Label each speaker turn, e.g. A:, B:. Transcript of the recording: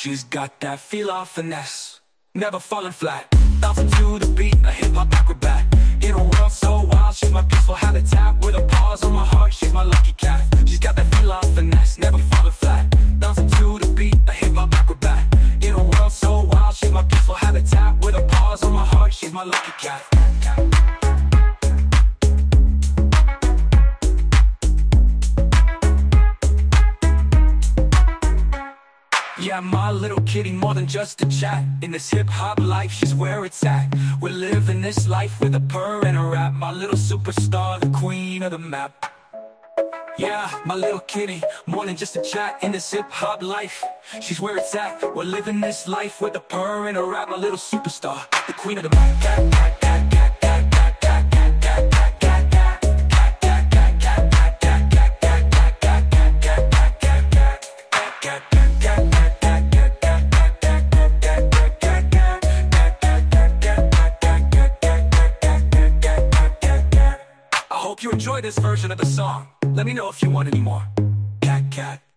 A: She's got that feel of finesse, never falling flat. Bouncing to the beat, a hip-hop acrobat. In a world so wild, she's my peaceful habitat. With a pause on my heart, she's my lucky cat. She's got that feel of finesse, never falling flat. Bouncing to the beat, a hip-hop acrobat. In a world so wild, she's my peaceful habitat. With a pause on my heart, she's my lucky cat. Yeah, my little kitty, more than just a chat. In this hip-hop life, she's where it's at. We're living this life with a purr and a rap. My little superstar, the queen of the map. Yeah, my little kitty, more than just a chat. In this hip-hop life, she's where it's at. We're living this life with a purr and a rap. My little superstar, the queen of the map. Hope you enjoy this version of the song. Let me know if you want any more. Cat, cat.